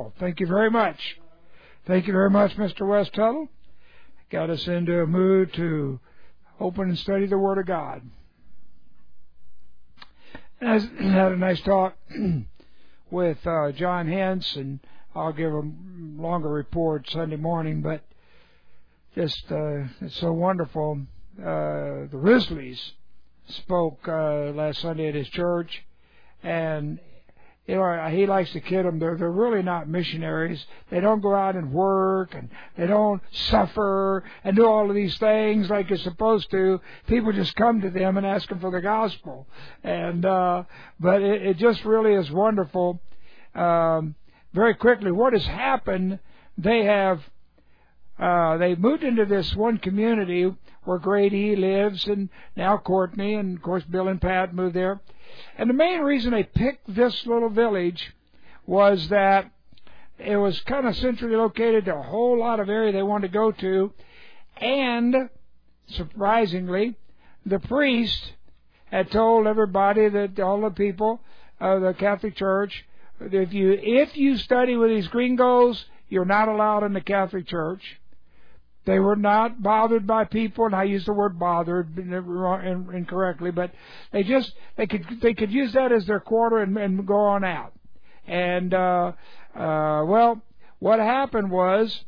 wonderful. Thank you very much. Thank you very much, Mr. West Tuttle. Got us into a mood to open and study the Word of God. I had a nice talk with John Hentz, and I'll give a longer report Sunday morning, but just it's so wonderful. The Risleys spoke last Sunday at his church, and you know, he likes to kid them. They're really not missionaries. They don't go out and work, and they don't suffer and do all of these things like you're supposed to. People just come to them and ask them for the gospel. And but it just really is wonderful. Very quickly, what has happened? They moved into this one community where Grady lives, and now Courtney, and of course Bill and Pat moved there. And the main reason they picked this little village was that it was kind of centrally located to a whole lot of area they wanted to go to, and surprisingly, the priest had told everybody, that all the people of the Catholic Church, that if you study with these gringos, you're not allowed in the Catholic Church. They were not bothered by people, and I use the word bothered incorrectly, but they could use that as their quarter and go on out. And well, what happened was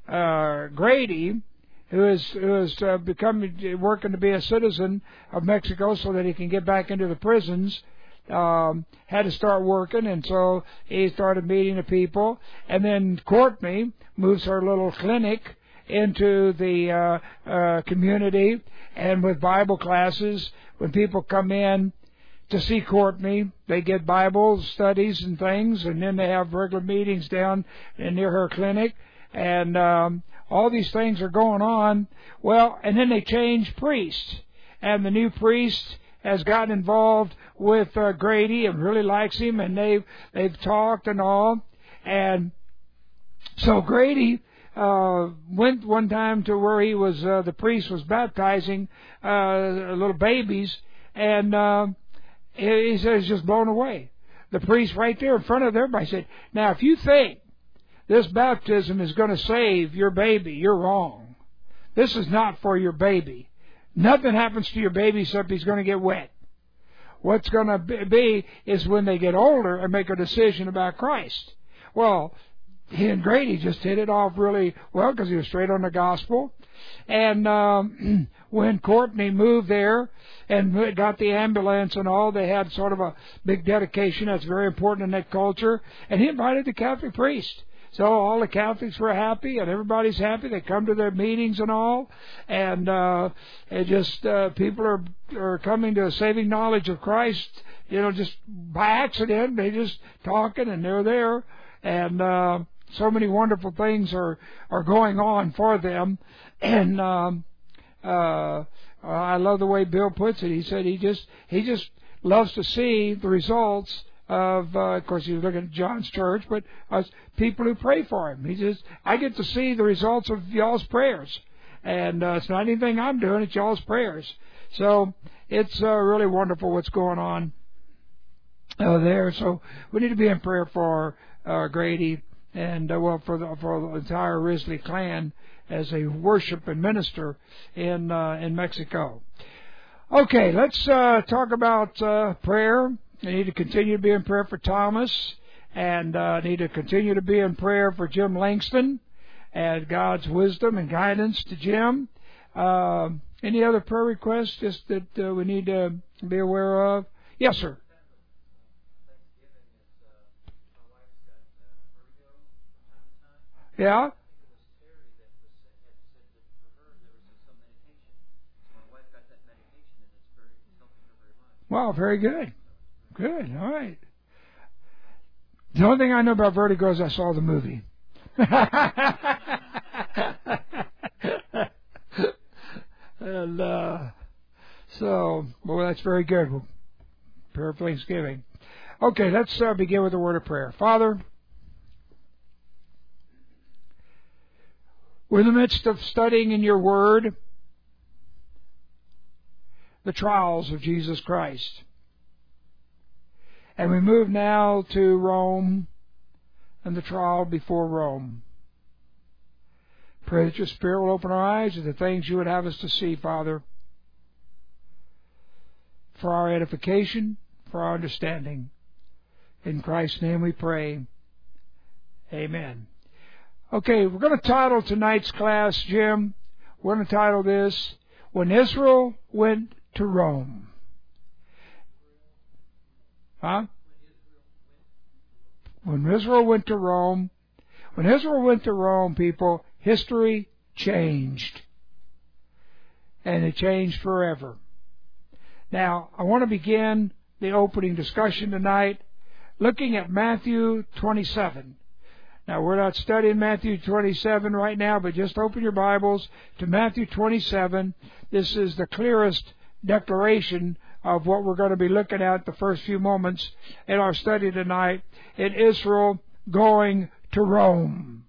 Grady, who is working to be a citizen of Mexico so that he can get back into the prisons, had to start working, and so he started meeting the people. And then Courtney moves her little clinic into the community, and with Bible classes, when people come in to see Courtney, they get Bible studies and things, and then they have regular meetings down near her clinic, and all these things are going on. Well, and then they change priests, and the new priest has gotten involved with Grady and really likes him, and they've talked and all, and so Grady went one time to where he was, the priest was baptizing little babies, and he said he's just blown away. The priest right there in front of everybody said, "Now, if you think this baptism is going to save your baby, you're wrong. This is not for your baby. Nothing happens to your baby except he's going to get wet. What's going to be is when they get older and make a decision about Christ." Well, he and Grady just hit it off really well because he was straight on the gospel. And when Courtney moved there and got the ambulance and all, they had sort of a big dedication that's very important in that culture. And he invited the Catholic priest. So all the Catholics were happy, and everybody's happy. They come to their meetings and all. And it just people are coming to a saving knowledge of Christ, you know, just by accident. They just talking, and they're there. And so many wonderful things are going on for them, and I love the way Bill puts it. He said he just loves to see the results of course he was looking at John's church, but people who pray for him. I get to see the results of y'all's prayers, and it's not anything I'm doing; it's y'all's prayers. So it's really wonderful what's going on there. So we need to be in prayer for Grady. And well, for the entire Risley clan as they worship and minister in Mexico. Okay, let's talk about prayer. I need to continue to be in prayer for Thomas, and I need to continue to be in prayer for Jim Langston, and God's wisdom and guidance to Jim. Any other prayer requests just that we need to be aware of? Yes, sir. Yeah? Wow, very good. Good, all right. The only thing I know about vertigo is I saw the movie. And so, well, that's very good. We'll prayer for Thanksgiving. Okay, let's begin with a word of prayer. Father, we're in the midst of studying in your word the trials of Jesus Christ. And we move now to Rome, and the trial before Rome. Pray that your Spirit will open our eyes to the things you would have us to see, Father, for our edification, for our understanding. In Christ's name we pray. Amen. Okay, we're going to title tonight's class, Jim, we're going to title this, When Israel Went to Rome. Huh? When Israel went to Rome. When Israel went to Rome, people, history changed. And it changed forever. Now, I want to begin the opening discussion tonight looking at Matthew 27. Now, we're not studying Matthew 27 right now, but just open your Bibles to Matthew 27. This is the clearest declaration of what we're going to be looking at the first few moments in our study tonight in Israel going to Rome.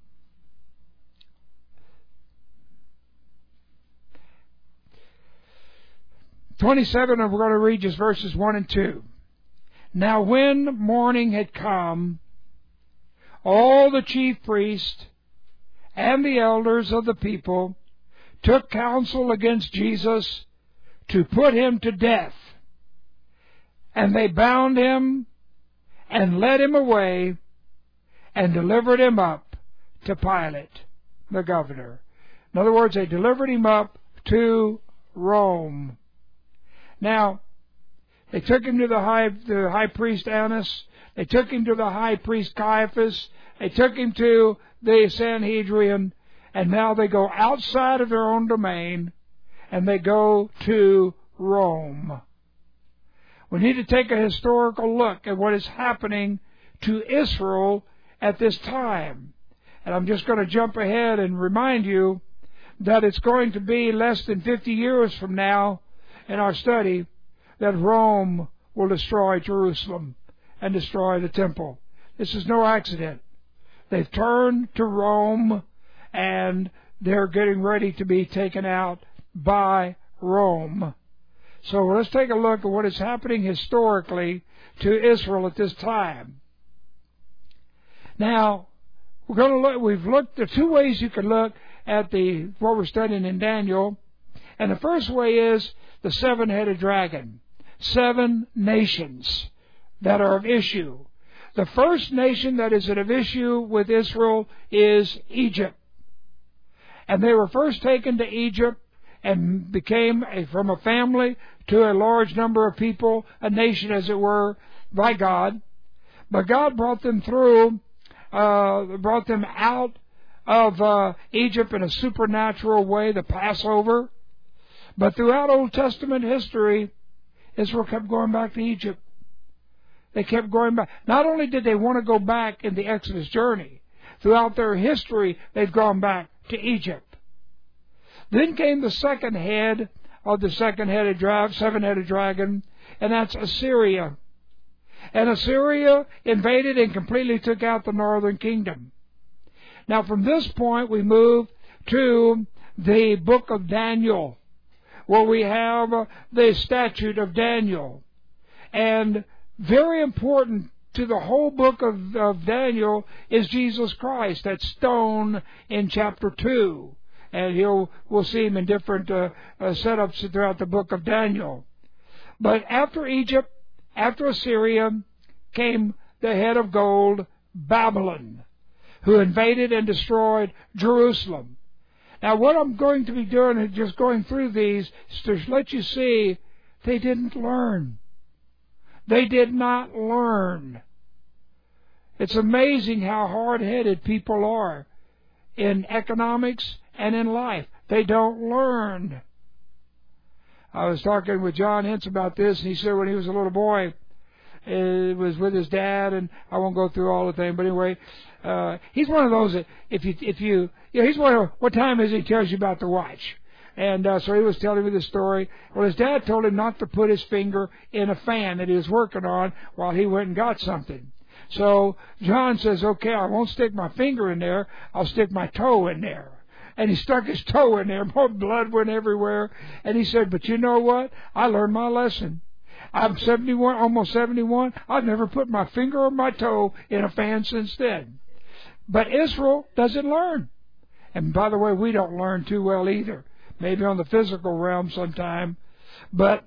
(27), and we're going to read just verses 1 and 2. Now when morning had come, all the chief priests and the elders of the people took counsel against Jesus to put him to death. And they bound him and led him away and delivered him up to Pilate, the governor. In other words, they delivered him up to Rome. Now, they took him to the high priest Annas. They took him to the high priest Caiaphas. They took him to the Sanhedrin. And now they go outside of their own domain, and they go to Rome. We need to take a historical look at what is happening to Israel at this time. And I'm just going to jump ahead and remind you that it's going to be less than 50 years from now in our study that Rome will destroy Jerusalem and destroy the temple. This is no accident. They've turned to Rome, and they're getting ready to be taken out by Rome. So let's take a look at what is happening historically to Israel at this time. Now, we've looked, there are two ways you can look at what we're studying in Daniel. And the first way is the seven-headed dragon. 7 nations that are of issue. The first nation that is of issue with Israel is Egypt. And they were first taken to Egypt and became from a family to a large number of people, a nation as it were, by God. But God brought them out of Egypt in a supernatural way, the Passover. But throughout Old Testament history, Israel kept going back to Egypt. They kept going back. Not only did they want to go back in the Exodus journey, throughout their history, they've gone back to Egypt. Then came the second head of the seven-headed dragon, and that's Assyria. And Assyria invaded and completely took out the northern kingdom. Now from this point we move to the book of Daniel, where we have the statute of Daniel. And very important to the whole book of Daniel is Jesus Christ, that stone in chapter 2. And we'll see him in different setups throughout the book of Daniel. But after Egypt, after Assyria, came the head of gold, Babylon, who invaded and destroyed Jerusalem. Now what I'm going to be doing is just going through these to let you see they didn't learn. They did not learn. It's amazing how hard-headed people are in economics and in life. They don't learn. I was talking with John Hintz about this, and he said when he was a little boy, it was with his dad, and I won't go through all the thing, but anyway, he's one of those that he's one of, what time is it? He tells you about the watch. And so he was telling me the story. Well, his dad told him not to put his finger in a fan that he was working on while he went and got something. So John says, okay, I won't stick my finger in there, I'll stick my toe in there. And he stuck his toe in there, more blood went everywhere. And he said, but you know what? I learned my lesson. I'm 71, almost 71. I've never put my finger or my toe in a fan since then. But Israel doesn't learn. And by the way, we don't learn too well either. Maybe on the physical realm sometime. But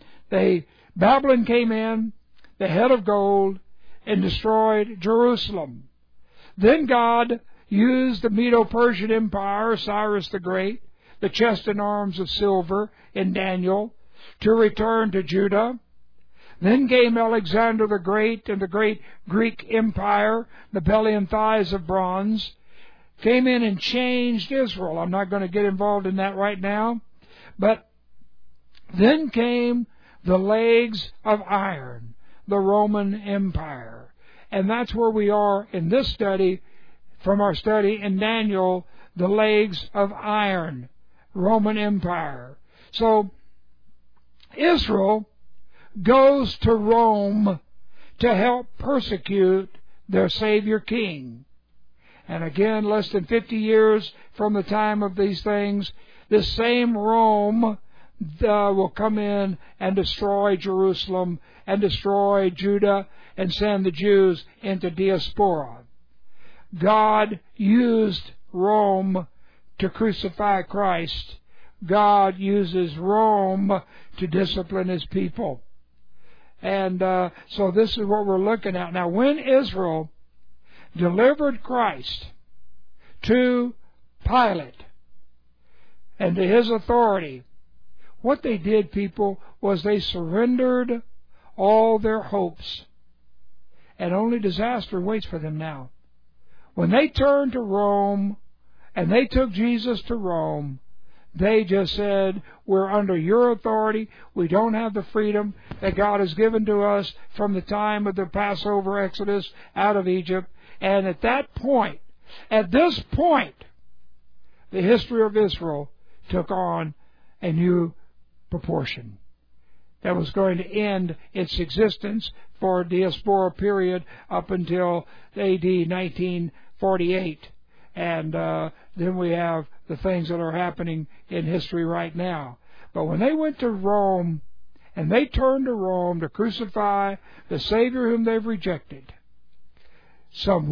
Babylon came in, the head of gold, and destroyed Jerusalem. Then God used the Medo-Persian Empire, Cyrus the Great, the chest and arms of silver in Daniel, to return to Judah. Then came Alexander the Great and the great Greek Empire, the belly and thighs of bronze, came in and changed Israel. I'm not going to get involved in that right now. But then came the legs of iron, the Roman Empire. And that's where we are in this study, from our study in Daniel, the legs of iron, Roman Empire. So Israel goes to Rome to help persecute their Savior King. And again, less than 50 years from the time of these things, this same Rome will come in and destroy Jerusalem and destroy Judah and send the Jews into diaspora. God used Rome to crucify Christ. God uses Rome to discipline His people. And so this is what we're looking at. Now, when Israel delivered Christ to Pilate and to his authority, what they did, people, was they surrendered all their hopes. And only disaster waits for them now. When they turned to Rome and they took Jesus to Rome, they just said, we're under your authority. We don't have the freedom that God has given to us from the time of the Passover exodus out of Egypt. And at this point, the history of Israel took on a new proportion that was going to end its existence for a diaspora period up until AD 1948. And then we have the things that are happening in history right now. But when they went to Rome, and they turned to Rome to crucify the Savior whom they've rejected, some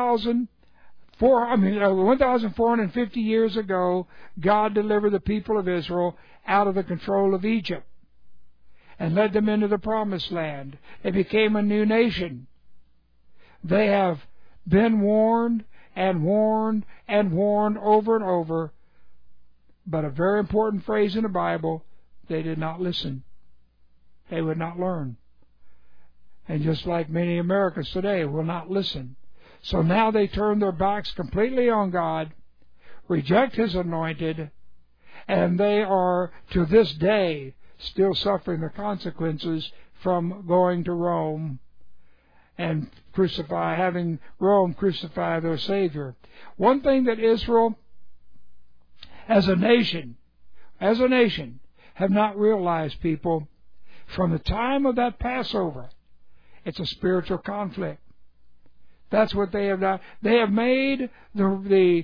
1,450 years ago, God delivered the people of Israel out of the control of Egypt and led them into the Promised Land. They became a new nation. They have been warned and warned and warned over and over. But a very important phrase in the Bible, they did not listen. They would not learn. And just like many Americans today will not listen. So now they turn their backs completely on God, reject His anointed, and they are, to this day, still suffering the consequences from going to Rome and having Rome crucify their Savior. One thing that Israel, as a nation, have not realized, people, from the time of that Passover, it's a spiritual conflict. That's what they have done. They have made the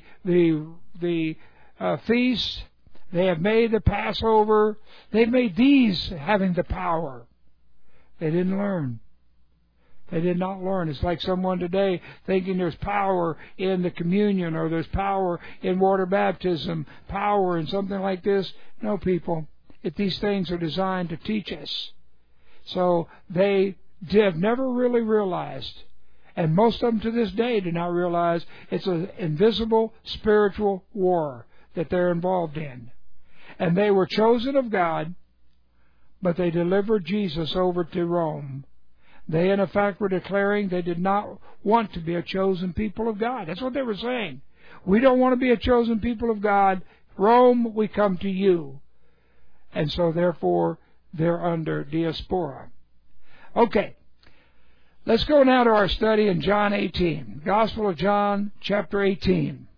feast. They have made the Passover. They've made these having the power. They didn't learn. They did not learn. It's like someone today thinking there's power in the communion or there's power in water baptism, power in something like this. No, people. These things are designed to teach us. So they have never really realized, and most of them to this day do not realize, it's an invisible spiritual war that they're involved in. And they were chosen of God, but they delivered Jesus over to Rome. They, in effect, were declaring they did not want to be a chosen people of God. That's what they were saying. We don't want to be a chosen people of God. Rome, we come to you. And so, therefore, they're under diaspora. Okay. Let's go now to our study in John 18. Gospel of John, chapter 18.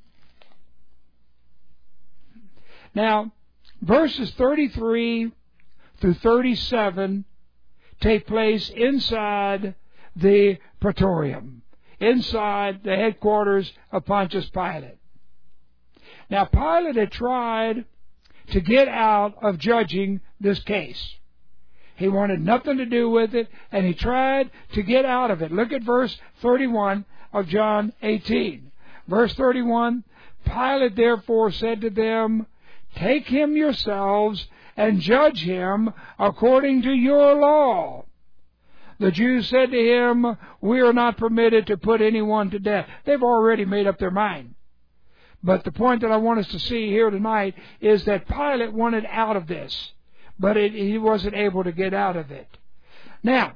Now, verses 33 through 37 take place inside the Praetorium, inside the headquarters of Pontius Pilate. Now, Pilate had tried to get out of judging this case. He wanted nothing to do with it, and he tried to get out of it. Look at verse 31 of John 18. Verse 31, Pilate therefore said to them, Take him yourselves and judge him according to your law. The Jews said to him, We are not permitted to put anyone to death. They've already made up their mind. But the point that I want us to see here tonight is that Pilate wanted out of this, but he wasn't able to get out of it. Now,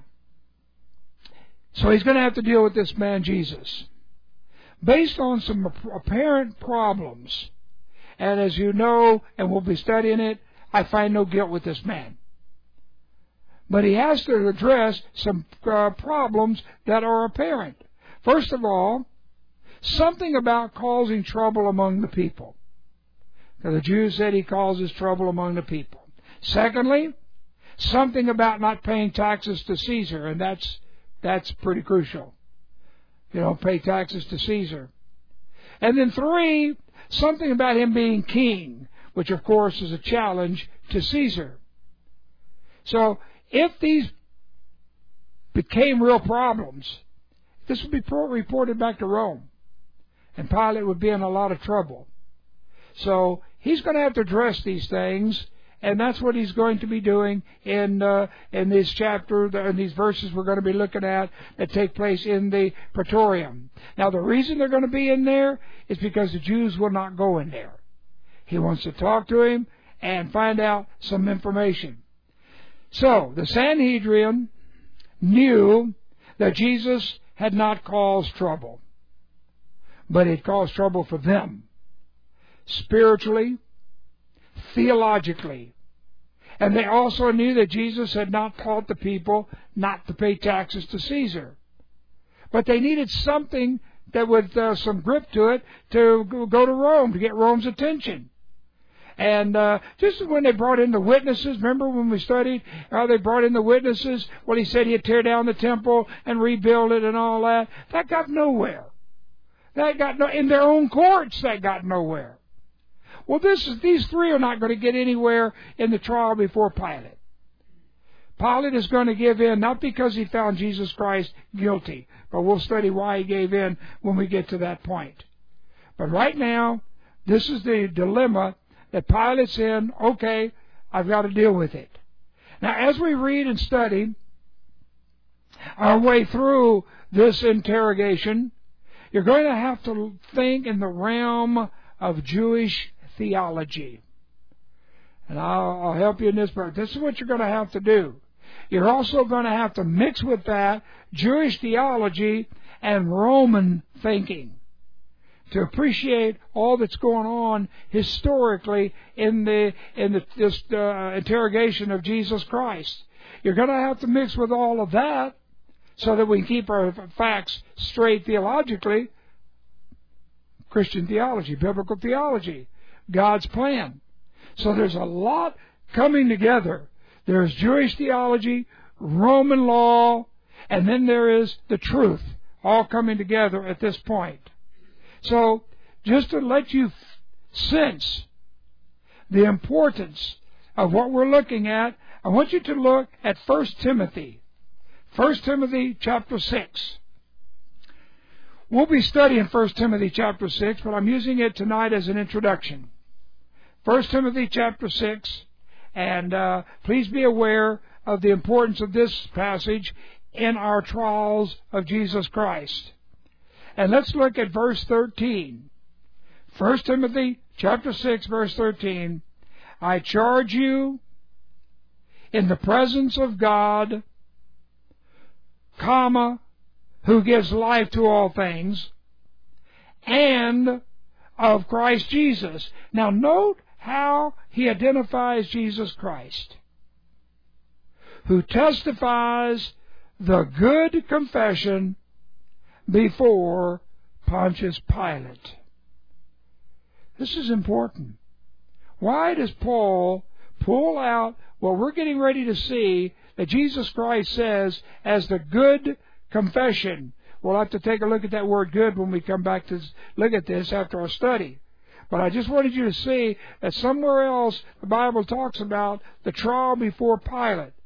so he's going to have to deal with this man Jesus. Based on some apparent problems, and as you know, and we'll be studying it, I find no guilt with this man. But he has to address some problems that are apparent. First of all, something about causing trouble among the people. Now, the Jews said he causes trouble among the people. Secondly, something about not paying taxes to Caesar, and that's pretty crucial. You don't pay taxes to Caesar. And then three, something about him being king, which of course is a challenge to Caesar. So, if these became real problems, this would be reported back to Rome, and Pilate would be in a lot of trouble. So he's going to have to address these things, and that's what he's going to be doing in this chapter, in these verses we're going to be looking at that take place in the Praetorium. Now, the reason they're going to be in there is because the Jews will not go in there. He wants to talk to him and find out some information. So, the Sanhedrin knew that Jesus had not caused trouble, but it caused trouble for them, spiritually, theologically. And they also knew that Jesus had not taught the people not to pay taxes to Caesar. But they needed something that would, some grip to it, to go to Rome, to get Rome's attention. And just when they brought in the witnesses, remember when we studied how they brought in the witnesses? Well, he said he'd tear down the temple and rebuild it and all that. That got nowhere. In their own courts, that got nowhere. Well, these three are not going to get anywhere in the trial before Pilate. Pilate is going to give in, not because he found Jesus Christ guilty, but we'll study why he gave in when we get to that point. But right now, this is the dilemma that Pilate's in. Okay, I've got to deal with it. Now, as we read and study our way through this interrogation, you're going to have to think in the realm of Jewish theology. And I'll help you in this part. This is what you're going to have to do. You're also going to have to mix with that Jewish theology and Roman thinking to appreciate all that's going on historically in this interrogation of Jesus Christ. You're going to have to mix with all of that so that we can keep our facts straight theologically. Christian theology, biblical theology, God's plan. So there's a lot coming together. There's Jewish theology, Roman law, and then there is the truth, all coming together at this point. So, just to let you sense the importance of what we're looking at, I want you to look at 1 Timothy. 1 Timothy chapter 6. We'll be studying 1 Timothy chapter 6, but I'm using it tonight as an introduction. 1 Timothy chapter 6, and please be aware of the importance of this passage in our trials of Jesus Christ. And let's look at verse 13. 1 Timothy chapter 6, verse 13. I charge you in the presence of God, who gives life to all things, and of Christ Jesus. Now note how he identifies Jesus Christ, who testifies the good confession before Pontius Pilate. This is important. Why does Paul pull out what we're getting ready to see that Jesus Christ says as the good confession? We'll have to take a look at that word good when we come back to look at this after our study. But I just wanted you to see that somewhere else the Bible talks about the trial before Pilate.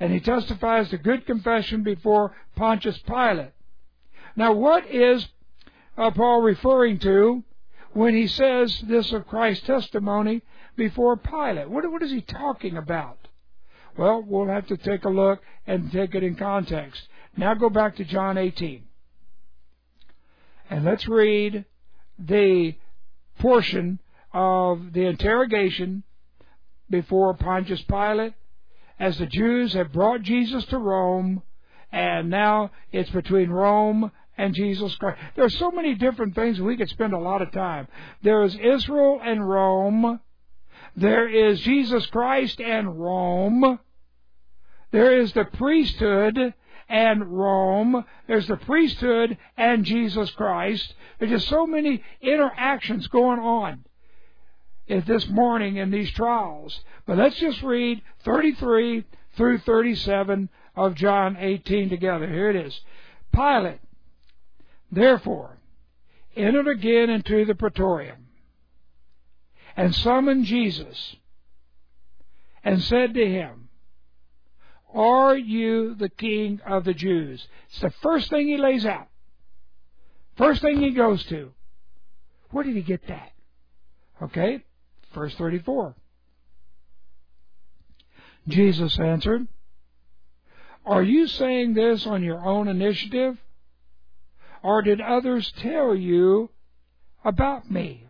And he testifies to good confession before Pontius Pilate. Now, what is Paul referring to when he says this of Christ's testimony before Pilate? What is he talking about? Well, we'll have to take a look and take it in context. Now go back to John 18. And let's read the portion of the interrogation before Pontius Pilate, as the Jews have brought Jesus to Rome, and now it's between Rome and Jesus Christ. There are so many different things we could spend a lot of time. There is Israel and Rome. There is Jesus Christ and Rome. There is the priesthood and Rome. There's the priesthood and Jesus Christ. There's just so many interactions going on this morning in these trials. But let's just read 33 through 37 of John 18 together. Here it is. Pilate, therefore, entered again into the praetorium, and summoned Jesus, and said to him, Are you the King of the Jews? It's the first thing he lays out. First thing he goes to. Where did he get that? Okay, verse 34. Jesus answered, Are you saying this on your own initiative? Or did others tell you about me?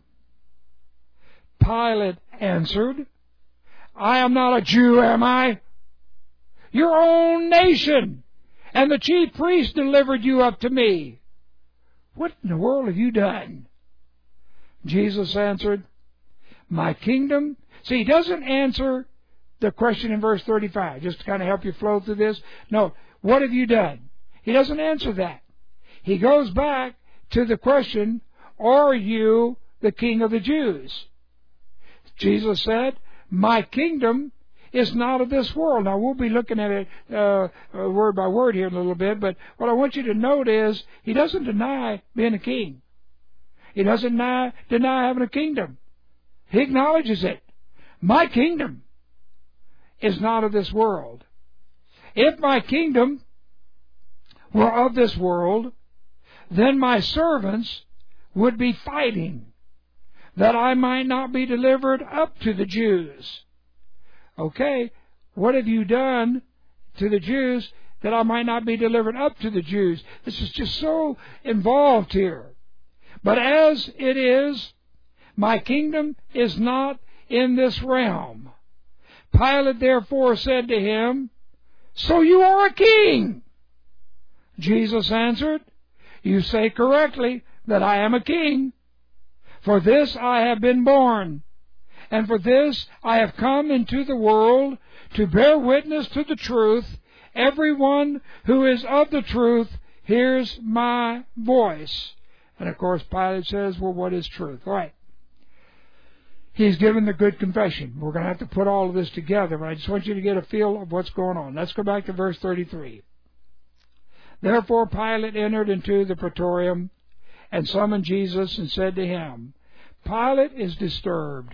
Pilate answered, I am not a Jew, am I? Your own nation and the chief priest delivered you up to me. What in the world have you done? Jesus answered, My kingdom. See, he doesn't answer the question in verse 35, just to kind of help you flow through this. No, what have you done? He doesn't answer that. He goes back to the question, Are you the King of the Jews? Jesus said, My kingdom is not of this world. Now, we'll be looking at it word by word here in a little bit, but what I want you to note is he doesn't deny being a king. He doesn't deny having a kingdom. He acknowledges it. My kingdom is not of this world. If my kingdom were of this world, then my servants would be fighting, that I might not be delivered up to the Jews. Okay, what have you done to the Jews that I might not be delivered up to the Jews? This is just so involved here. But as it is, my kingdom is not in this realm. Pilate therefore said to him, So you are a king? Jesus answered, You say correctly that I am a king. For this I have been born, and for this I have come into the world, to bear witness to the truth. Everyone who is of the truth hears my voice. And of course Pilate says, Well, what is truth? All right. He's given the good confession. We're going to have to put all of this together, but I just want you to get a feel of what's going on. Let's go back to verse 33. Therefore Pilate entered into the praetorium and summoned Jesus and said to him, Pilate is disturbed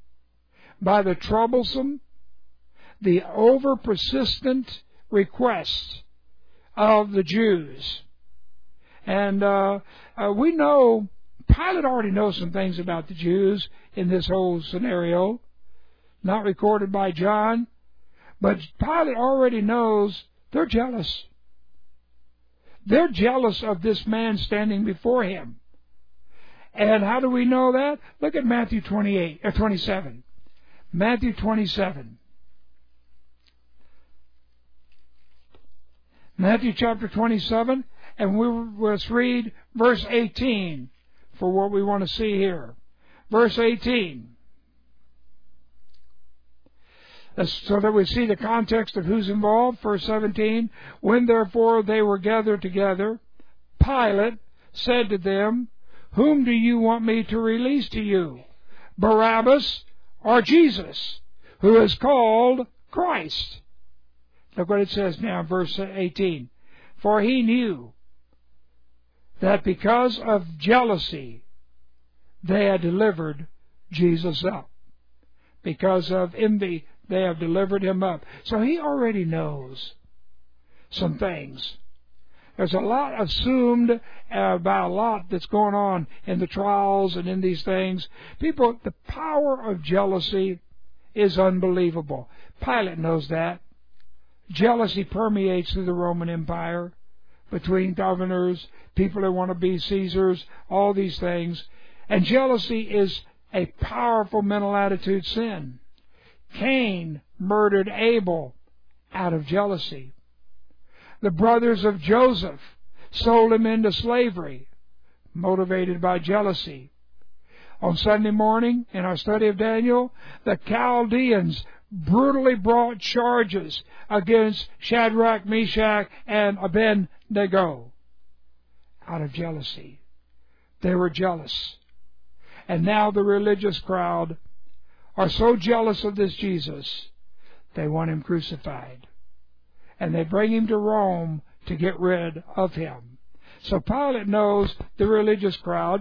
by the troublesome, the over-persistent requests of the Jews. And we know, Pilate already knows some things about the Jews in this whole scenario, not recorded by John, but Pilate already knows they're jealous. They're jealous of this man standing before him. And how do we know that? Look at Matthew 27. Matthew 27. Matthew chapter 27, and let's read verse 18 for what we want to see here. Verse 18. So that we see the context of who's involved. Verse 17. When therefore they were gathered together, Pilate said to them, Whom do you want me to release to you, Barabbas or Jesus, who is called Christ? Look what it says now in verse 18. For he knew that because of jealousy they had delivered Jesus up. Because of envy they have delivered him up. So he already knows some things. There's a lot assumed about a lot that's going on in the trials and in these things. People, the power of jealousy is unbelievable. Pilate knows that. Jealousy permeates through the Roman Empire between governors, people that want to be Caesars, all these things. And jealousy is a powerful mental attitude sin. Cain murdered Abel out of jealousy. The brothers of Joseph sold him into slavery, motivated by jealousy. On Sunday morning, in our study of Daniel, the Chaldeans brutally brought charges against Shadrach, Meshach, and Abednego out of jealousy. They were jealous. And now the religious crowd are so jealous of this Jesus, they want him crucified. And they bring him to Rome to get rid of him. So Pilate knows the religious crowd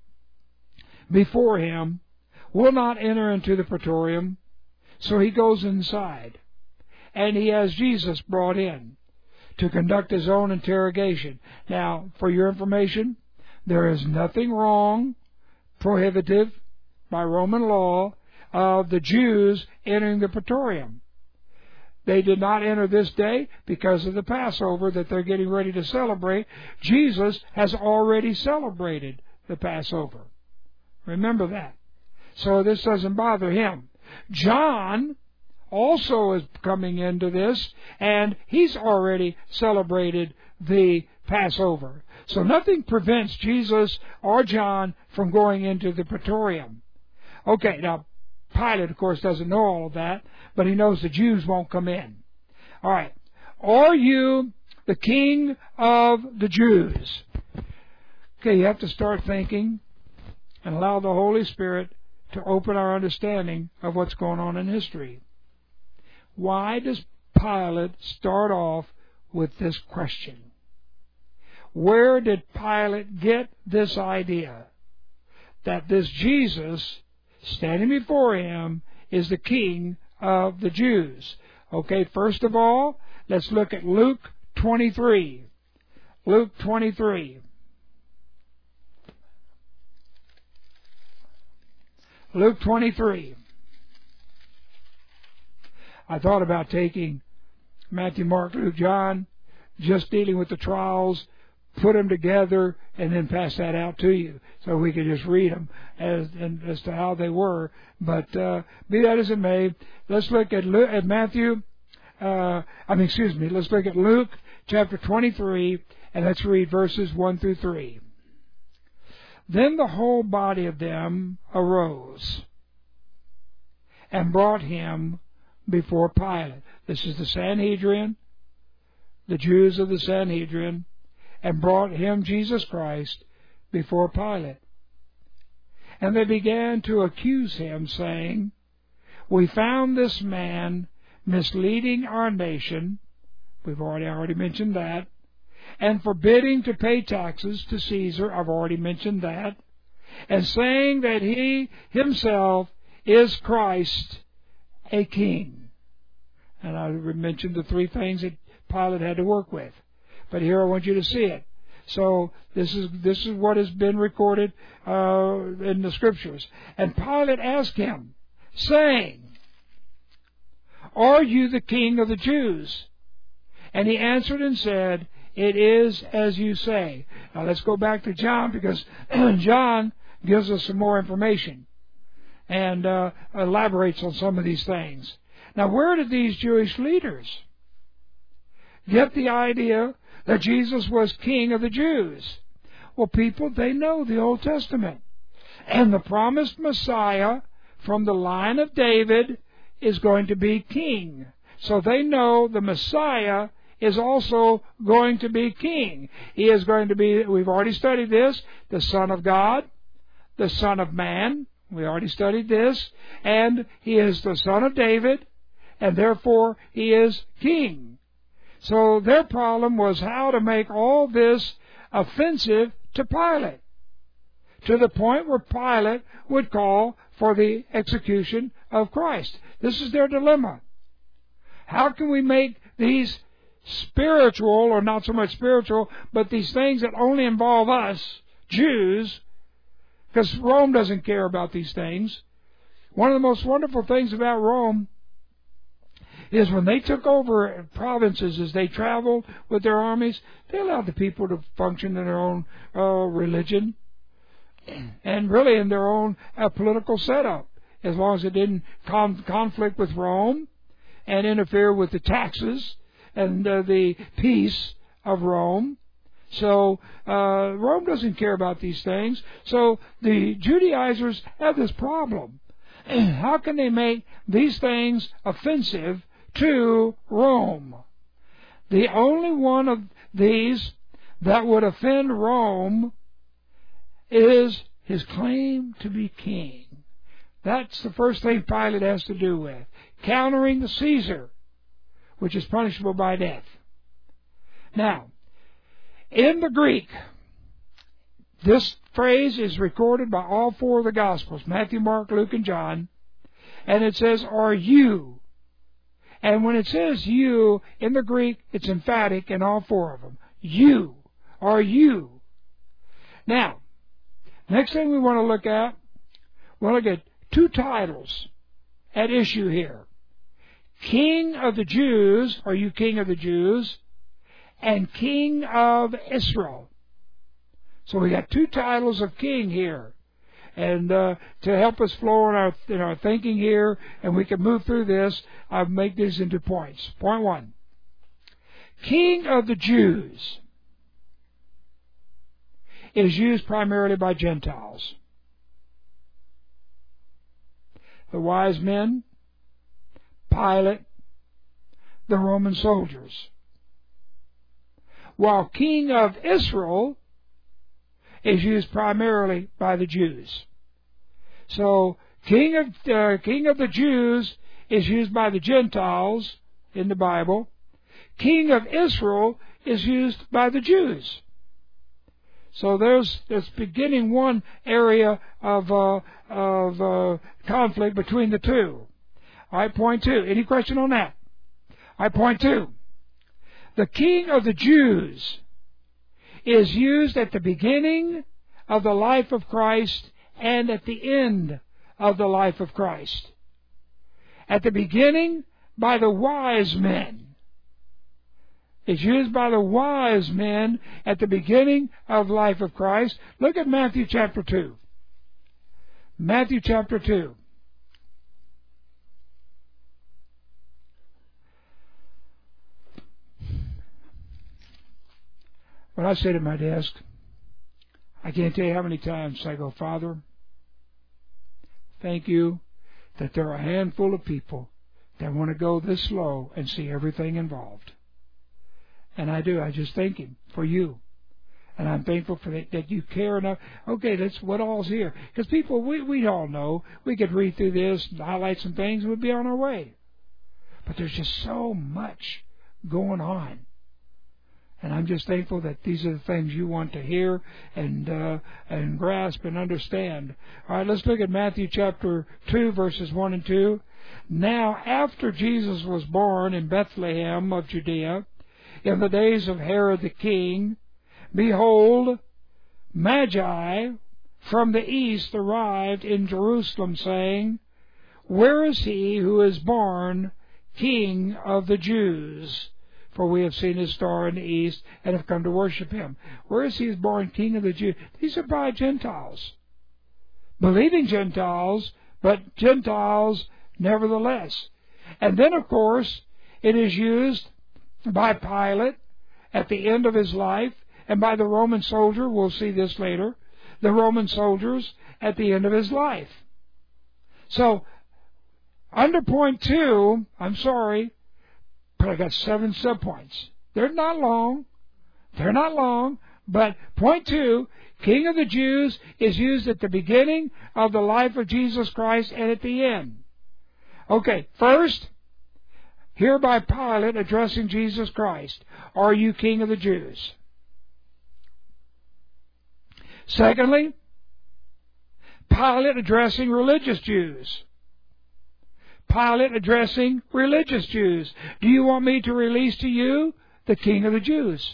before him will not enter into the praetorium, so he goes inside. And he has Jesus brought in to conduct his own interrogation. Now, for your information, there is nothing wrong, prohibitive by Roman law, of the Jews entering the praetorium. They did not enter this day because of the Passover that they're getting ready to celebrate. Jesus has already celebrated the Passover. Remember that. So this doesn't bother him. John also is coming into this, and he's already celebrated the Passover. So nothing prevents Jesus or John from going into the praetorium. Okay, now Pilate, of course, doesn't know all of that, but he knows the Jews won't come in. All right. Are you the king of the Jews? Okay, you have to start thinking and allow the Holy Spirit to open our understanding of what's going on in history. Why does Pilate start off with this question? Where did Pilate get this idea that this Jesus standing before him is the king of the Jews? Okay, first of all, let's look at Luke 23. Luke 23. Luke 23. I thought about taking Matthew, Mark, Luke, John, just dealing with the trials, put them together, and then pass that out to you, so we could just read them as to how they were. But be that as it may, let's look at Matthew. Let's look at Luke chapter 23, and let's read verses 1 through 3. Then the whole body of them arose and brought him before Pilate. This is the Sanhedrin, the Jews of the Sanhedrin, and brought him, Jesus Christ, before Pilate. And they began to accuse him, saying, "We found this man misleading our nation," we've already mentioned that, "and forbidding to pay taxes to Caesar," I've already mentioned that, "and saying that he himself is Christ, a king." And I mentioned the three things that Pilate had to work with. But here I want you to see it. So this is what has been recorded in the Scriptures. And Pilate asked him, saying, "Are you the king of the Jews?" And he answered and said, "It is as you say." Now let's go back to John, because John gives us some more information and elaborates on some of these things. Now, where did these Jewish leaders get the idea that Jesus was king of the Jews? Well, people, they know the Old Testament. And the promised Messiah from the line of David is going to be king. So they know the Messiah is also going to be king. He is going to be, we've already studied this, the Son of God, the Son of Man. We already studied this. And he is the Son of David, and therefore he is king. So their problem was how to make all this offensive to Pilate, to the point where Pilate would call for the execution of Christ. This is their dilemma. How can we make these spiritual, or not so much spiritual, but these things that only involve us, Jews, because Rome doesn't care about these things. One of the most wonderful things about Rome is when they took over provinces, as they traveled with their armies, they allowed the people to function in their own religion and really in their own political setup, as long as it didn't conflict with Rome and interfere with the taxes and the peace of Rome. So Rome doesn't care about these things. So the Judaizers have this problem. How can they make these things offensive to Rome? The only one of these that would offend Rome is his claim to be king. That's the first thing Pilate has to do with. Countering the Caesar, which is punishable by death. Now, in the Greek, this phrase is recorded by all four of the Gospels, Matthew, Mark, Luke, and John, and it says, "Are you?" And when it says you, in the Greek, it's emphatic in all four of them. You. Are you? Now, next thing we want to look at, we'll look at two titles at issue here. King of the Jews, are you King of the Jews? And King of Israel. So we got two titles of king here. And to help us flow in our thinking here, and we can move through this, I'll make these into points. Point one. King of the Jews is used primarily by Gentiles. The wise men, Pilate, the Roman soldiers. While King of Israel is used primarily by the Jews. So, King of the Jews is used by the Gentiles in the Bible. King of Israel is used by the Jews. So there's beginning one area of conflict between the two. All right, point two. Any question on that? All right, point two. The King of the Jews is used at the beginning of the life of Christ and at the end of the life of Christ. At the beginning, by the wise men. It's used by the wise men at the beginning of the life of Christ. Look at Matthew chapter 2. Matthew chapter 2. When I sit at my desk, I can't tell you how many times I go, Father, thank you that there are a handful of people that want to go this slow and see everything involved. And I do. I just thank Him for you. And I'm thankful for that you care enough. Okay, that's what all's here. Because people, we all know, we could read through this, highlight some things, and we'd be on our way. But there's just so much going on. And I'm just thankful that these are the things you want to hear and grasp and understand. All right, let's look at Matthew chapter 2, verses 1 and 2. Now, after Jesus was born in Bethlehem of Judea, in the days of Herod the king, behold, Magi from the east arrived in Jerusalem, saying, Where is he who is born King of the Jews? For we have seen his star in the east and have come to worship him. Where is he born King of the Jews? These are by Gentiles. Believing Gentiles, but Gentiles nevertheless. And then, of course, it is used by Pilate at the end of his life, and by the Roman soldier, we'll see this later, the Roman soldiers at the end of his life. So, under point 2, I'm sorry, but I got 7 subpoints. They're not long, but point 2, King of the Jews is used at the beginning of the life of Jesus Christ and at the end. Okay, first, here by Pilate addressing Jesus Christ, are you King of the Jews? Secondly, Pilate addressing religious Jews. Pilate addressing religious Jews. Do you want me to release to you the King of the Jews?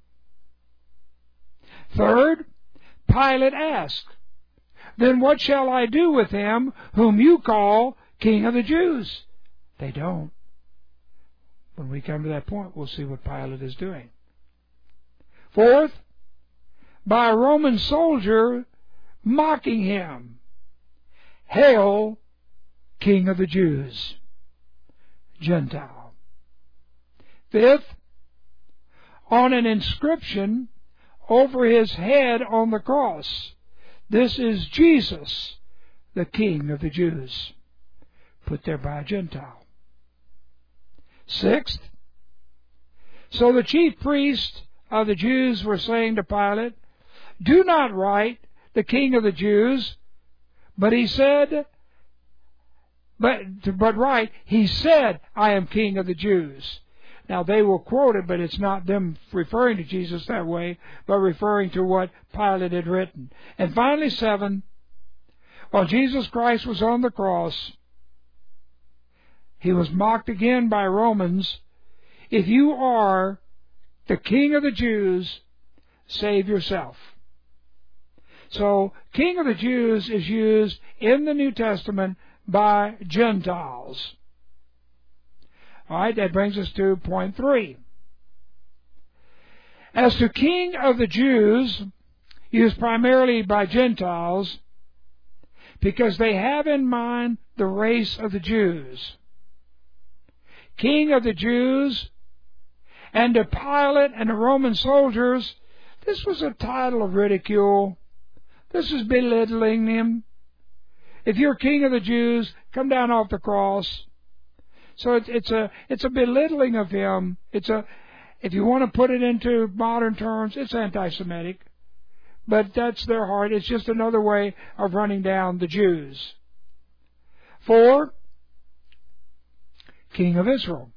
Third, Pilate asked, then what shall I do with him whom you call King of the Jews? They don't. When we come to that point, we'll see what Pilate is doing. Fourth, by a Roman soldier mocking him. Hail, King of the Jews, Gentile. Fifth, on an inscription over his head on the cross, this is Jesus, the King of the Jews, put there by a Gentile. Sixth, so the chief priests of the Jews were saying to Pilate, do not write the King of the Jews, but he said, he said, I am King of the Jews. Now they will quote it, but it's not them referring to Jesus that way, but referring to what Pilate had written. And finally, 7, while Jesus Christ was on the cross, he was mocked again by Romans. If you are the King of the Jews, save yourself. So, King of the Jews is used in the New Testament by Gentiles. All right, that brings us to point 3. As to King of the Jews, used primarily by Gentiles, because they have in mind the race of the Jews. King of the Jews, and to Pilate and the Roman soldiers, this was a title of ridicule. This is belittling him. If you're King of the Jews, come down off the cross. So it's a belittling of him. If you want to put it into modern terms, it's anti-Semitic. But that's their heart. It's just another way of running down the Jews. 4, King of Israel.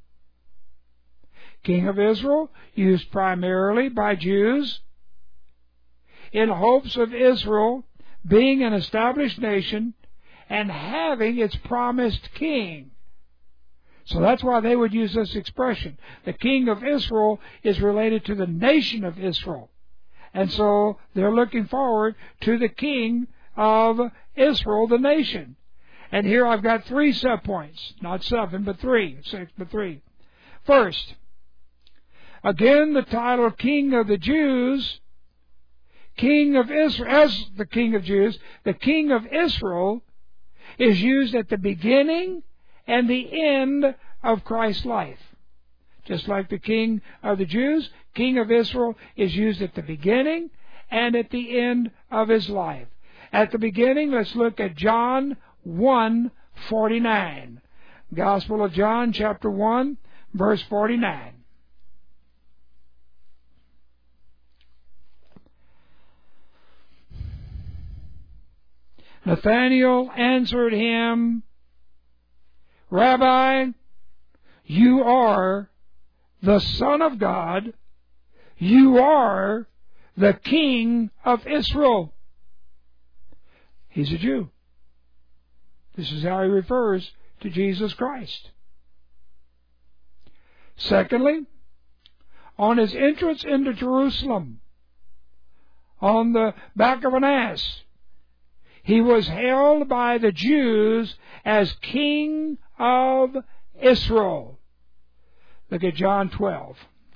King of Israel, used primarily by Jews in hopes of Israel being an established nation and having its promised king. So that's why they would use this expression. The King of Israel is related to the nation of Israel. And so they're looking forward to the King of Israel, the nation. And here I've got 3 subpoints. Not 7, but 3. 6, but 3. First, again, the title King of the Jews, King of Israel, as the King of Jews, the King of Israel is used at the beginning and the end of Christ's life. Just like the King of the Jews, King of Israel is used at the beginning and at the end of his life. At the beginning, let's look at John 1:49. Gospel of John, chapter 1, verse 49. Nathanael answered him, Rabbi, you are the Son of God. You are the King of Israel. He's a Jew. This is how he refers to Jesus Christ. Secondly, on his entrance into Jerusalem, on the back of an ass, he was hailed by the Jews as King of Israel. Look at John 12.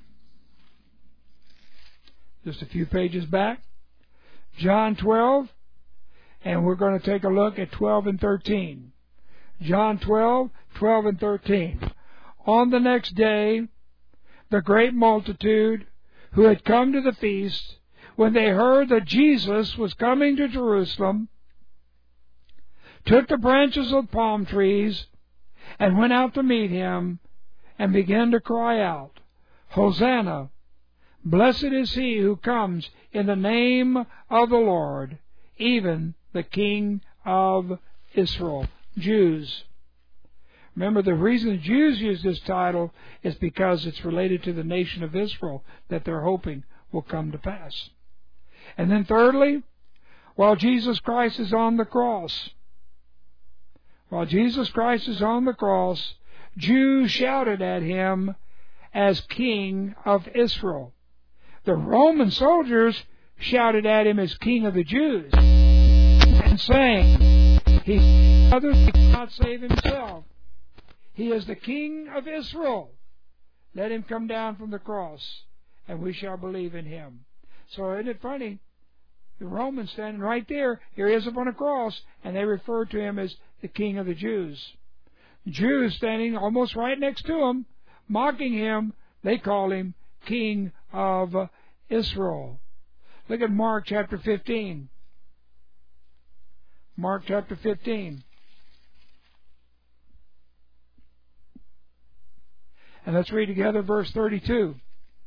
Just a few pages back. John 12, and we're going to take a look at 12 and 13. John 12, 12 and 13. On the next day, the great multitude who had come to the feast, when they heard that Jesus was coming to Jerusalem, took the branches of palm trees and went out to meet him and began to cry out, Hosanna! Blessed is he who comes in the name of the Lord, even the King of Israel. Jews. Remember, the reason the Jews use this title is because it's related to the nation of Israel that they're hoping will come to pass. And then thirdly, while Jesus Christ is on the cross. While Jesus Christ is on the cross, Jews shouted at him as King of Israel. The Roman soldiers shouted at him as King of the Jews and saying, he cannot save himself. He is the King of Israel. Let him come down from the cross, and we shall believe in him. So isn't it funny? The Romans standing right there, here he is up on a cross, and they refer to him as the King of the Jews. Jews standing almost right next to him, mocking him, they call him King of Israel. Look at Mark chapter 15. Mark chapter 15. And let's read together verse 32.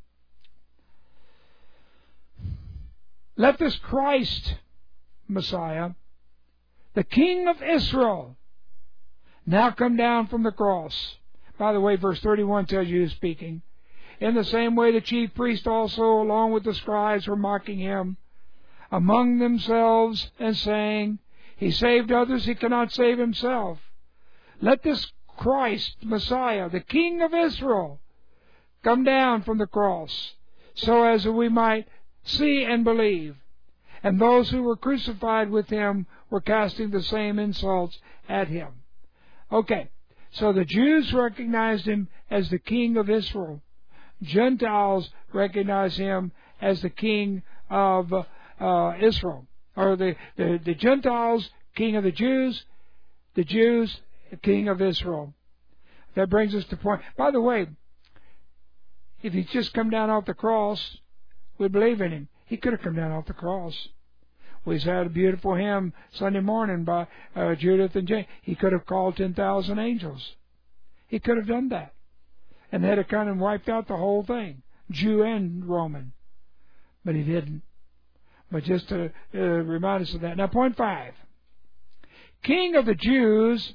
Let this Christ, Messiah, the King of Israel, now come down from the cross. By the way, verse 31 tells you who's speaking. In the same way the chief priests also, along with the scribes, were mocking him among themselves and saying, he saved others, he cannot save himself. Let this Christ, Messiah, the King of Israel, come down from the cross, so as we might see and believe. And those who were crucified with him were casting the same insults at him. Okay, so the Jews recognized him as the King of Israel. Gentiles recognize him as the King of Israel. Or the Gentiles, King of the Jews King of Israel. That brings us to point. By the way, if he'd just come down off the cross, we'd believe in him. He could have come down off the cross. We had a beautiful hymn Sunday morning by Judith and Jane. He could have called 10,000 angels. He could have done that. And they'd have kind of wiped out the whole thing, Jew and Roman. But he didn't. But just to remind us of that. Now, point 5. King of the Jews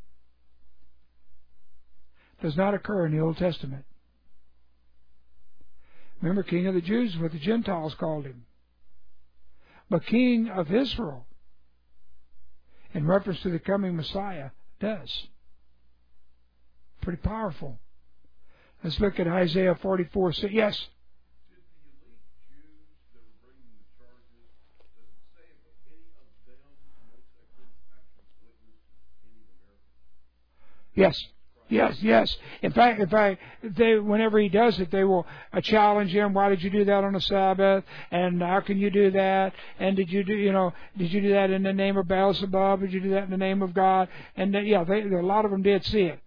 does not occur in the Old Testament. Remember, King of the Jews is what the Gentiles called him. But King of Israel, in reference to the coming Messiah, does. Pretty powerful. Let's look at Isaiah 44. Yes? Yes. In fact, whenever he does it, they will challenge him. Why did you do that on the Sabbath? And how can you do that? And did you do that in the name of Beelzebub? Did you do that in the name of God? And a lot of them did see it.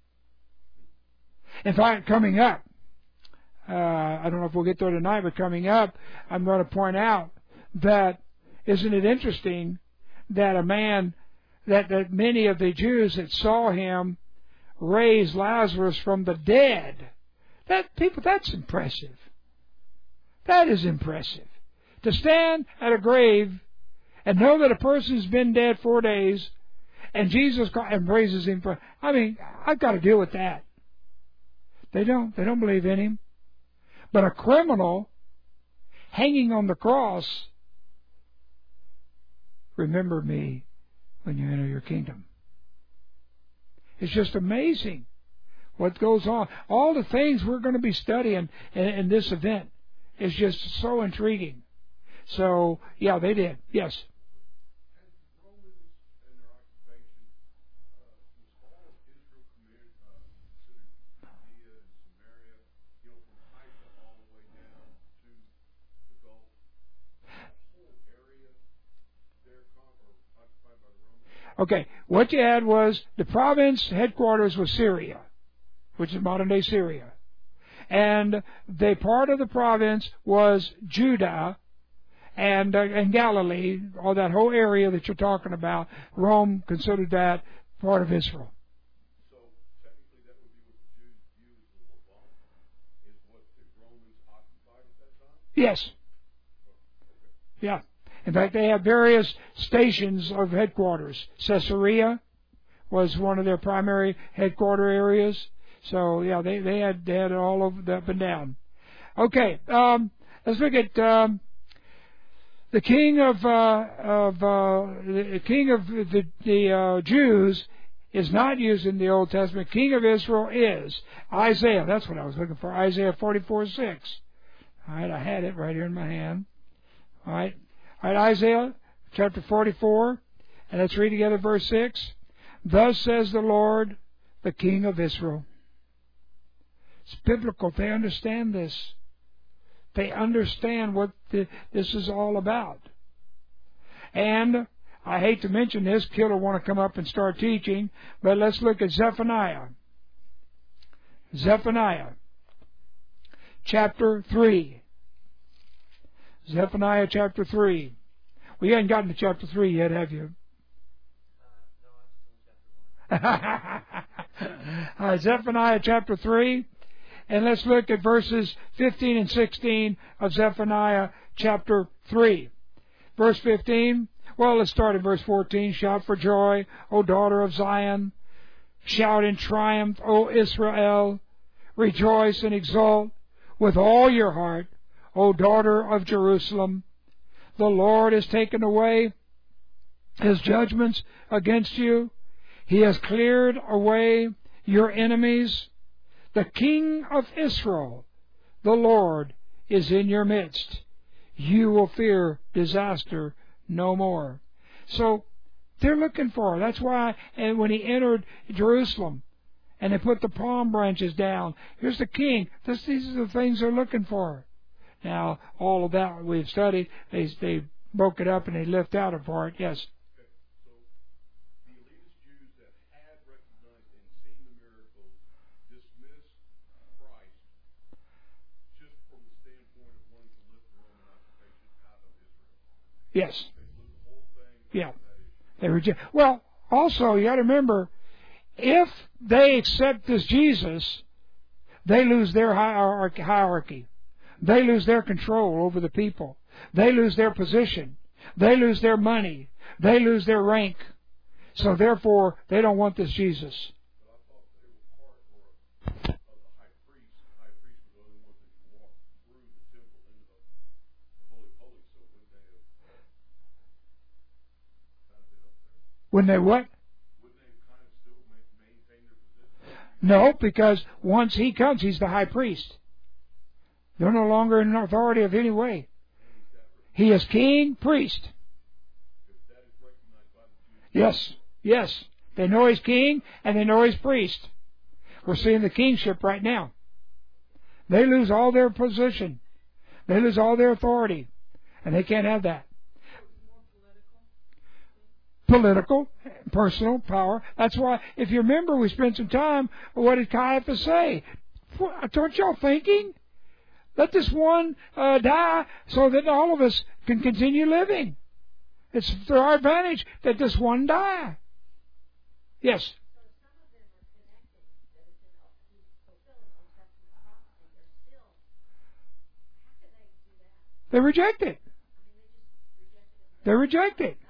In fact, coming up, I don't know if we'll get there tonight, but coming up, I'm going to point out that isn't it interesting that a man that many of the Jews that saw him raise Lazarus from the dead. That's impressive. That is impressive. To stand at a grave and know that a person's been dead 4 days and Jesus raises him from... I've got to deal with that. They don't believe in him. But a criminal hanging on the cross, remember me when you enter your kingdom. It's just amazing what goes on. All the things we're going to be studying in this event is just so intriguing. So, yeah, they did. Yes. Okay, what you had was the province headquarters was Syria, which is modern-day Syria. And the part of the province was Judah and Galilee, or that whole area that you're talking about. Rome considered that part of Israel. So technically that would be what the Jews viewed as the Levant, is what the Romans occupied at that time? Yes. Yeah. In fact, they had various stations of headquarters. Caesarea was one of their primary headquarter areas. So, yeah, they had it all over, up and down. Okay, let's look at the king of the Jews is not used in the Old Testament. King of Israel is Isaiah. That's what I was looking for. Isaiah 44:6. All right, I had it right here in my hand. All right, Isaiah chapter 44, and let's read together verse 6. Thus says the Lord, the King of Israel. It's biblical. They understand this. They understand what this is all about. And I hate to mention this. Kid will want to come up and start teaching, but let's look at Zephaniah. Zephaniah chapter 3. Zephaniah chapter 3. Well, you haven't gotten to chapter 3 yet, have you? Zephaniah chapter 3. And let's look at verses 15 and 16 of Zephaniah chapter 3. Verse 15. Well, let's start at verse 14. Shout for joy, O daughter of Zion. Shout in triumph, O Israel. Rejoice and exult with all your heart, O daughter of Jerusalem. The Lord has taken away His judgments against you. He has cleared away your enemies. The King of Israel, the Lord, is in your midst. You will fear disaster no more. So they're looking for her. That's why, and when he entered Jerusalem and they put the palm branches down, here's the king. These are the things they're looking for. Now, all of that we've studied, they broke it up and they left out a part. Yes. Yes. Yeah. They reject. Well, also, you got to remember, if they accept this Jesus, they lose their hierarchy. They lose their control over the people. They lose their position. They lose their money. They lose their rank. So therefore, they don't want this Jesus. Wouldn't they what? Wouldn't they kind of still maintain their position? No, because once he comes, he's the high priest. They're no longer in authority of any way. He is king, priest. Yes, yes. They know he's king and they know he's priest. We're seeing the kingship right now. They lose all their position. They lose all their authority. And they can't have that. Political, personal power. That's why, if you remember, we spent some time, what did Caiaphas say? Aren't y'all thinking? Let this one die so that all of us can continue living. It's to our advantage that this one die. Yes? So some of them are connected. That is fulfilling Old Testament prophecy. They're still, how can they do that? They reject it. They reject it.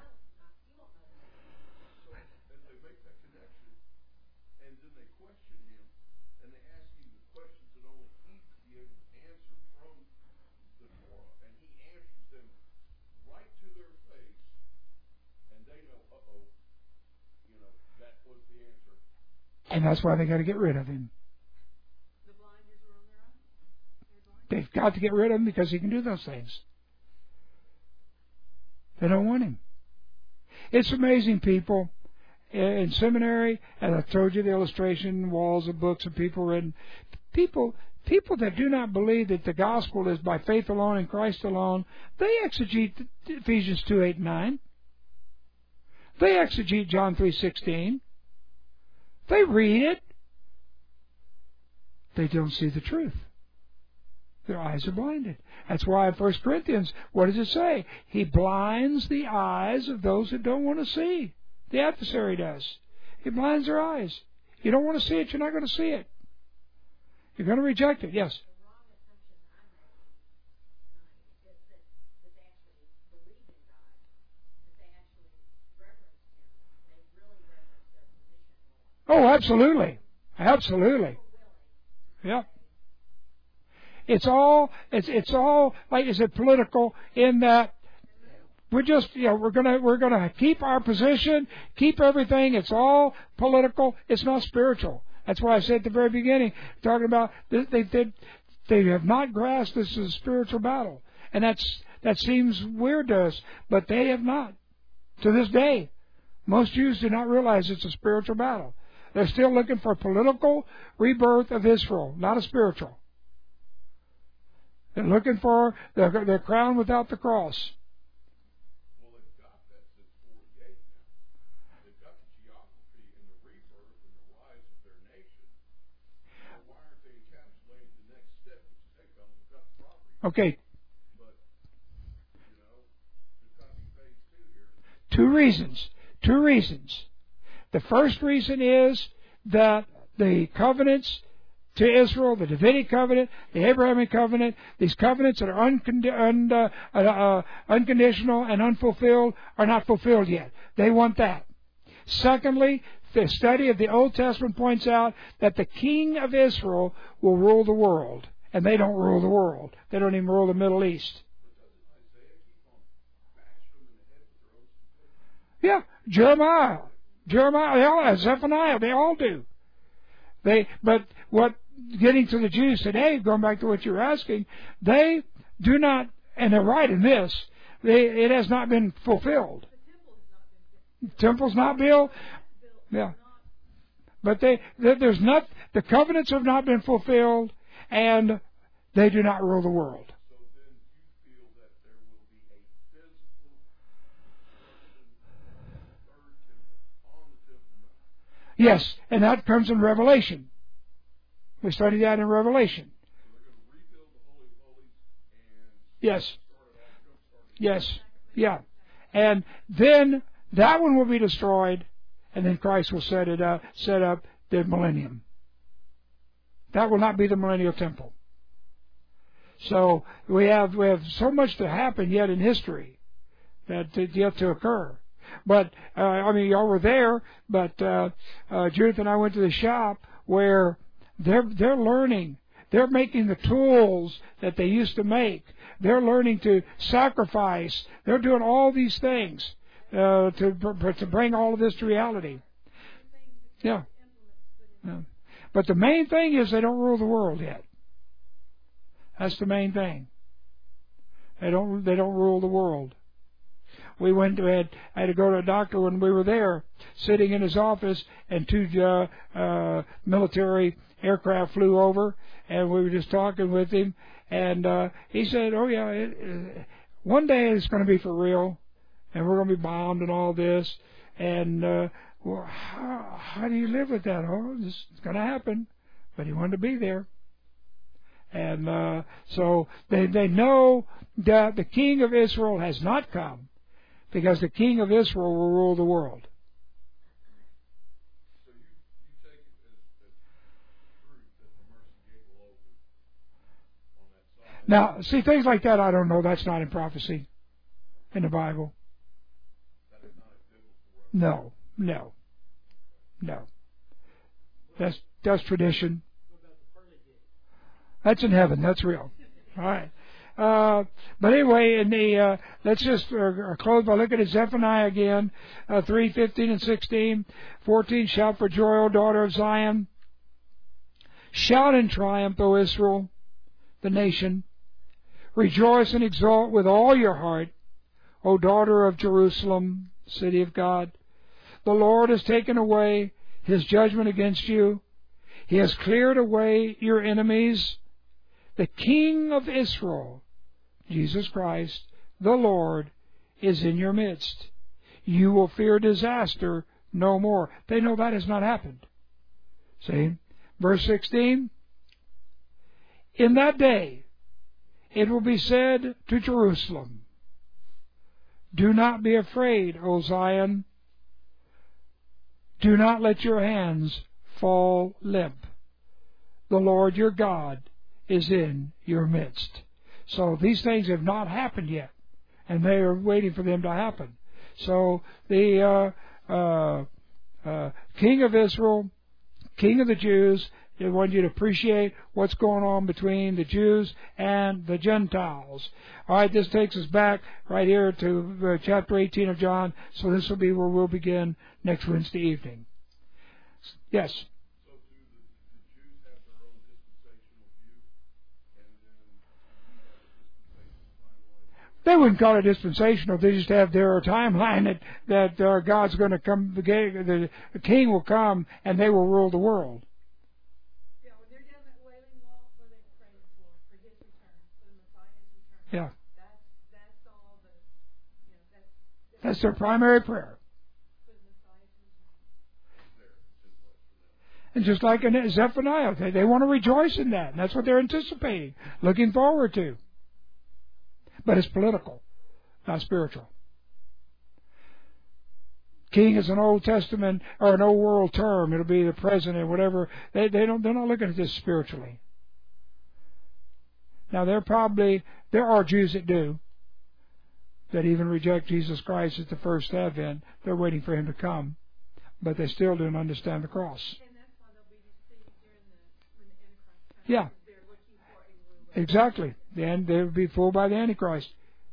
And that's why they got to get rid of him. The blinders are on their own? They've got to get rid of him because he can do those things. They don't want him. It's amazing, people. In seminary, and I told you the illustration, walls of books of people written. People that do not believe that the gospel is by faith alone in Christ alone, they exegete Ephesians 2:8-9. They exegete John 3:16. They read it. They don't see the truth. Their eyes are blinded. That's why in 1 Corinthians, what does it say? He blinds the eyes of those that don't want to see. The adversary does. He blinds their eyes. You don't want to see it, you're not going to see it. You're going to reject it. Yes? Oh, absolutely. Absolutely. Yeah. It's all, like, is it political in that we're just, we're gonna keep our position, keep everything. It's all political. It's not spiritual. That's why I said at the very beginning, talking about they have not grasped this as a spiritual battle, and that seems weird to us, but they have not. To this day, most Jews do not realize it's a spiritual battle. They're still looking for a political rebirth of Israel, not a spiritual. They're looking for their crown without the cross. Well, they've got that since 48 now. They've got the geography and the rebirth and the rise of their nation. So why aren't they encapsulating the next step, which is, hey, fellas, we've got the property. Okay. But, there's got to be phase 2 here. Two reasons. The first reason is that the covenants to Israel, the Davidic covenant, the Abrahamic covenant, these covenants that are unconditional and unfulfilled are not fulfilled yet. They want that. Secondly, the study of the Old Testament points out that the king of Israel will rule the world. And they don't rule the world. They don't even rule the Middle East. Yeah, Jeremiah, Zephaniah, they all do. But getting to the Jews today, going back to what you're asking, they do not, and they're right in this, it has not been fulfilled. The temple's not built. Yeah. But there's not, the covenants have not been fulfilled, and they do not rule the world. So then you feel that there will be a physical third temple on the Temple Mount. Yes, and that comes in Revelation. We studied that in Revelation. So they're going to rebuild the Holy of Holies and Yes. start it Yes. Yeah. And then that one will be destroyed, and then Christ will set up the millennium. That will not be the millennial temple. So we have so much to happen yet in history that yet to occur. But y'all were there. But Judith and I went to the shop where they're learning. They're making the tools that they used to make. They're learning to sacrifice. They're doing all these things to bring all of this to reality. Yeah. But the main thing is they don't rule the world yet. That's the main thing. They don't rule the world. I had to go to a doctor when we were there, sitting in his office, and two military aircraft flew over, and we were just talking with him, and he said, "Oh yeah, one day it's going to be for real, and we're going to be bombed and all this, and well, how do you live with that? Oh, it's going to happen." But he wanted to be there. And so they know that the king of Israel has not come, because the king of Israel will rule the world. So you take it as truth that the mercy gate will open on that side. Now, see, things like that, I don't know. That's not in prophecy in the Bible. That is not a biblical reference. No. That's tradition. That's in heaven. That's real. All right. But anyway, let's just close by looking at Zephaniah again, 3:15 and 16, 14. Shout for joy, O daughter of Zion. Shout in triumph, O Israel, the nation. Rejoice and exult with all your heart, O daughter of Jerusalem, city of God. The Lord has taken away His judgment against you. He has cleared away your enemies. The King of Israel, Jesus Christ, the Lord, is in your midst. You will fear disaster no more. They know that has not happened. See? Verse 16. In that day it will be said to Jerusalem, do not be afraid, O Zion. Do not let your hands fall limp. The Lord your God is in your midst. So these things have not happened yet, and they are waiting for them to happen. So the King of Israel, King of the Jews, They want you to appreciate what's going on between the Jews and the Gentiles. All right, this takes us back right here to chapter 18 of John, so this will be where we'll begin next Wednesday evening. Yes? So do the Jews have their own dispensational view, and then we have a dispensational timeline? They wouldn't call it dispensational. They just have their timeline that God's going to come, the king will come, and they will rule the world. Yeah. That's all the, That's their primary prayer. And just like in Zephaniah, they want to rejoice in that. And that's what they're anticipating, looking forward to. But it's political, not spiritual. King is an Old Testament or an Old World term. It'll be the president, whatever. They're not looking at this spiritually. Now there are Jews that do, that even reject Jesus Christ at the first advent. They're waiting for Him to come, but they still don't understand the cross. and that's why they'll be deceived when the Antichrist comes. Yeah. They're looking for a ruler. Exactly. Then they'll be fooled by the Antichrist.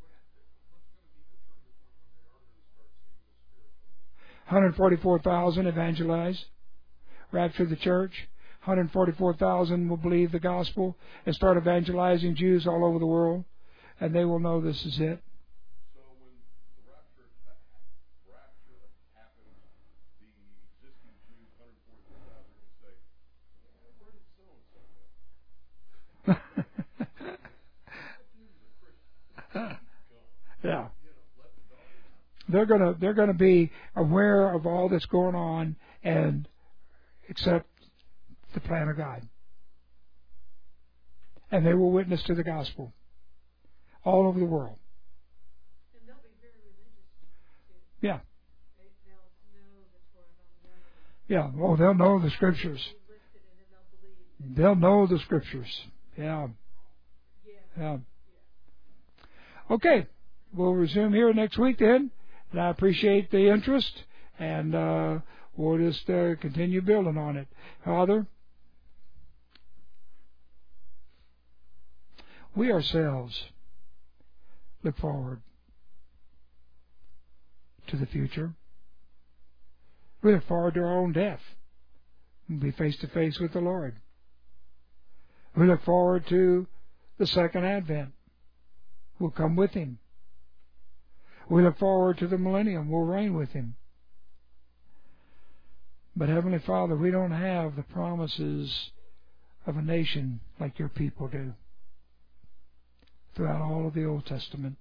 144,000 evangelize, rapture the church. 144,000 will believe the gospel and start evangelizing Jews all over the world, and they will know this is it. So when the rapture happens, the existing Jews, 144,000, will say, where did so-and-so go? Yeah. They're gonna be aware of all that's going on and accept the plan of God. And they will witness to the gospel all over the world. And they'll be very religious too. Yeah. They'll know the Torah. Yeah. Oh, they'll know the scriptures. They'll know the scriptures. Yeah. Yeah. Okay. We'll resume here next week then. And I appreciate the interest, and we'll just continue building on it. Father, we ourselves look forward to the future. We look forward to our own death. We'll be face to face with the Lord. We look forward to the second advent. We'll come with Him. We look forward to the millennium. We'll reign with Him. But Heavenly Father, we don't have the promises of a nation like Your people do throughout all of the Old Testament.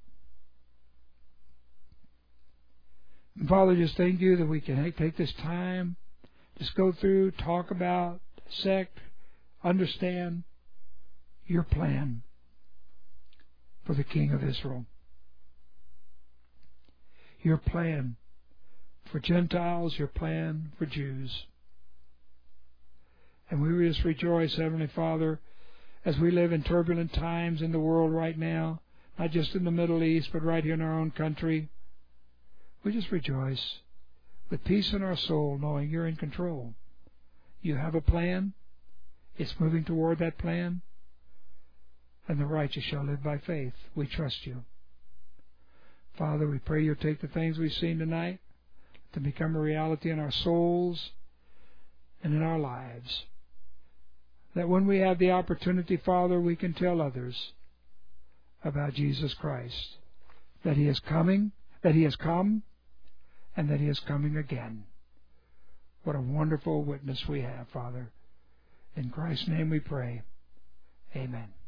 And Father, just thank You that we can take this time, just go through, talk about, dissect, understand Your plan for the King of Israel. Your plan for Gentiles, Your plan for Jews. And we just rejoice, Heavenly Father, as we live in turbulent times in the world right now, not just in the Middle East, but right here in our own country. We just rejoice with peace in our soul, knowing You're in control. You have a plan. It's moving toward that plan. And the righteous shall live by faith. We trust You. Father, we pray You'll take the things we've seen tonight to become a reality in our souls and in our lives. That when we have the opportunity, Father, we can tell others about Jesus Christ. That He is coming, that He has come, and that He is coming again. What a wonderful witness we have, Father. In Christ's name we pray. Amen.